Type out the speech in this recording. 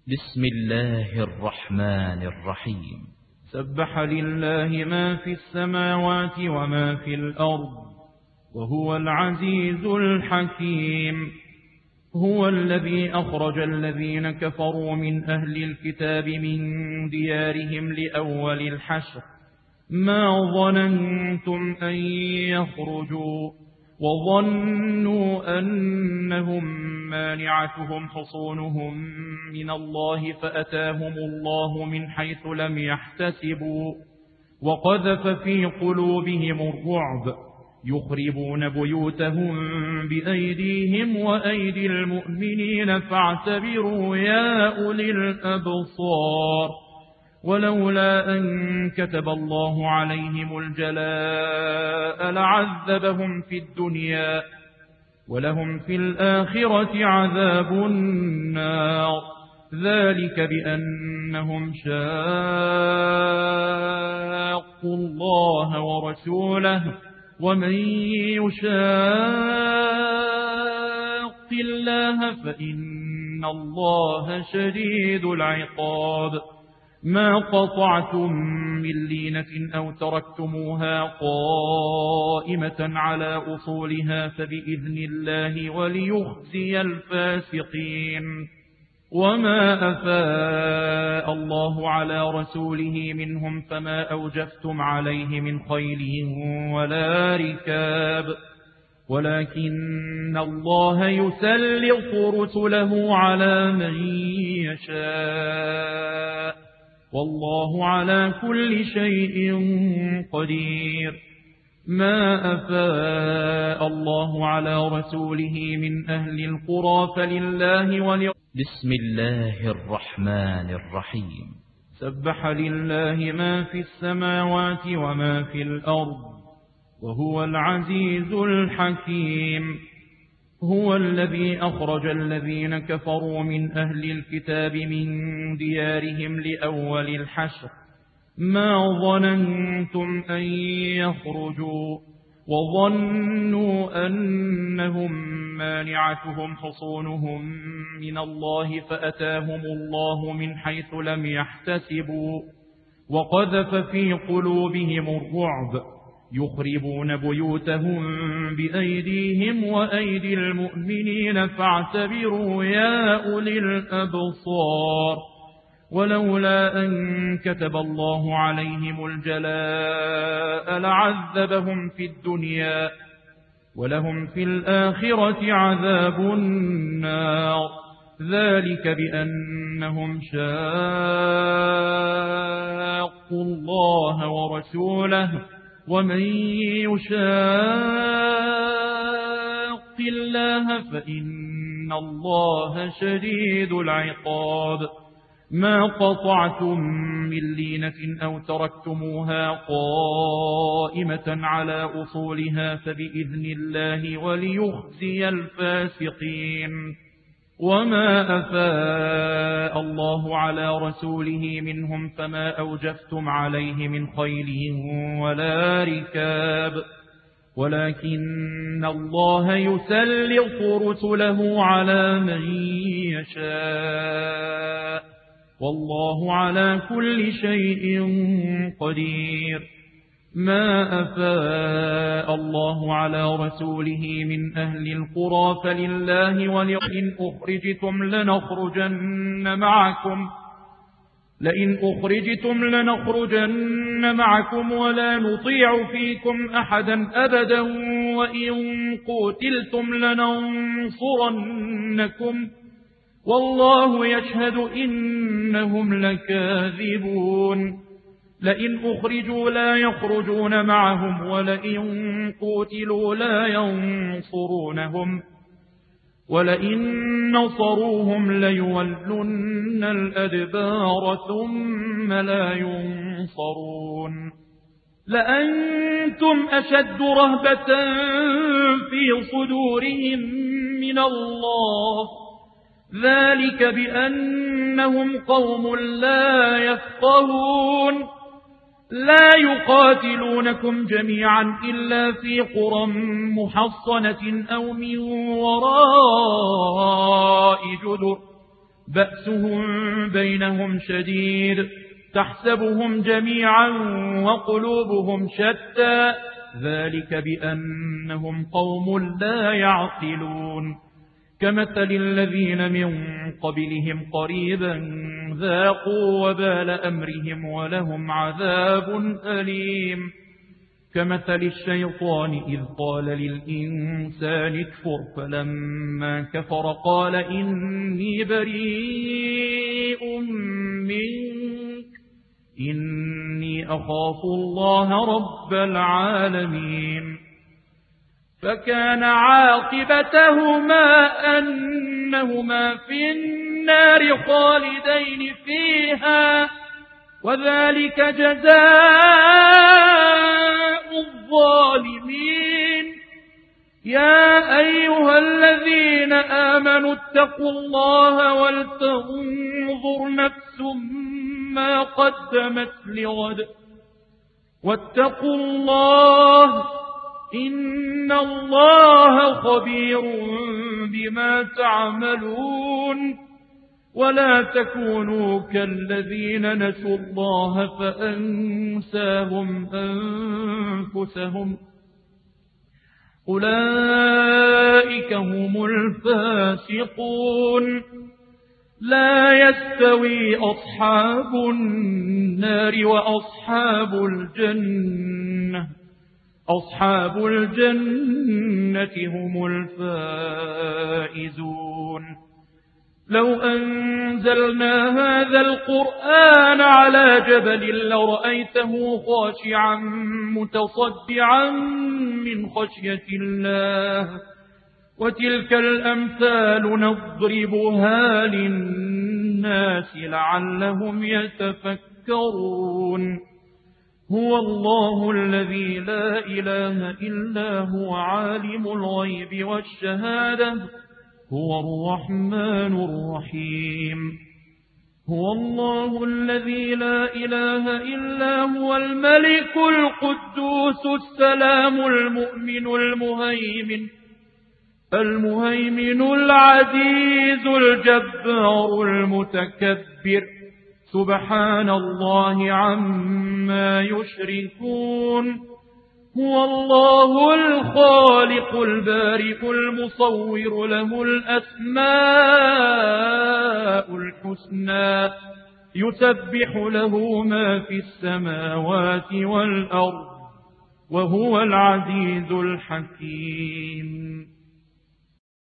بسم الله الرحمن الرحيم. سبح لله ما في السماوات وما في الأرض وهو العزيز الحكيم. هو الذي أخرج الذين كفروا من أهل الكتاب من ديارهم لأول الحشر ما ظننتم أن يخرجوا وظنوا أنهم مانعتهم حصونهم من الله فأتاهم الله من حيث لم يحتسبوا وقذف في قلوبهم الرعب يخربون بيوتهم بأيديهم وأيدي المؤمنين فاعتبروا يا أولي الأبصار. ولولا أن كتب الله عليهم الجلاء لعذبهم في الدنيا ولهم في الآخرة عذاب النار. ذلك بأنهم شاقوا الله ورسوله ومن يشاق الله فإن الله شديد العقاب. ما قطعتم من لينة أو تركتموها قائمة على أصولها فبإذن الله وليخزي الفاسقين. وما أفاء الله على رسوله منهم فما أوجفتم عليه من خيل ولا ركاب ولكن الله يسلط رسله على من يشاء والله على كل شيء قدير. ما أفاء الله على رسوله من أهل القرى فلله بسم الله الرحمن الرحيم. سبح لله ما في السماوات وما في الأرض وهو العزيز الحكيم. هو الذي أخرج الذين كفروا من أهل الكتاب من ديارهم لأول الحشر ما ظننتم أن يخرجوا وظنوا أنهم مانعتهم حصونهم من الله فأتاهم الله من حيث لم يحتسبوا وقذف في قلوبهم الرعب يخربون بيوتهم بأيديهم وأيدي المؤمنين فاعتبروا يا أولي الأبصار. ولولا أن كتب الله عليهم الجلاء لعذبهم في الدنيا ولهم في الآخرة عذاب النار. ذلك بأنهم شاقوا الله ورسوله ومن يشاق الله فإن الله شديد العقاب. ما قطعتم من لينة أو تركتموها قائمة على أصولها فبإذن الله وليخزي الفاسقين. وما أفاء الله على رسوله منهم فما أوجفتم عليه من خيل ولا ركاب ولكن الله يسلط رسله على من يشاء والله على كل شيء قدير. ما أفاء الله على رسوله من أهل القرى فلله ولئن أخرجتم لنخرجن معكم ولا نطيع فيكم أحدا أبدا وإن قتلتم لننصرنكم والله يشهد إنهم لكاذبون. لئن أخرجوا لا يخرجون معهم ولئن قتلوا لا ينصرونهم ولئن نصروهم ليولن الأدبار ثم لا ينصرون. لأنتم أشد رهبة في صدورهم من الله ذلك بأنهم قوم لا يفقهون. لا يقاتلونكم جميعا إلا في قرى محصنة أو من وراء جدر بأسهم بينهم شديد تحسبهم جميعا وقلوبهم شتى ذلك بأنهم قوم لا يعقلون كمثل الذين من قبلهم قريبا ذاقوا وبال أمرهم ولهم عذاب أليم كمثل الشيطان إذ قال للإنسان اكفر فلما كفر قال إني بريء منك إني أخاف الله رب العالمين فكان عاقبتهما أنهما في النار خالدين فيها وذلك جزاء الظالمين يا أيها الذين آمنوا اتقوا الله ولتنظر نفس ما قدمت لغد واتقوا الله إن الله خبير بما تعملون ولا تكونوا كالذين نسوا الله فأنساهم أنفسهم أولئك هم الفاسقون لا يستوي أصحاب النار وأصحاب الجنة أصحاب الجنة هم الفائزون لو أنزلنا هذا القرآن على جبل لرأيته خاشعا متصدعا من خشية الله وتلك الأمثال نضربها للناس لعلهم يتفكرون هو الله الذي لا إله إلا هو عالم الغيب والشهادة هو الرحمن الرحيم هو الله الذي لا إله إلا هو الملك القدوس السلام المؤمن المهيمن العزيز الجبار المتكبر سبحان الله عما يشركون هو الله الخالق البارئ المصور له الأسماء الحسنى يسبح له ما في السماوات والأرض وهو العزيز الحكيم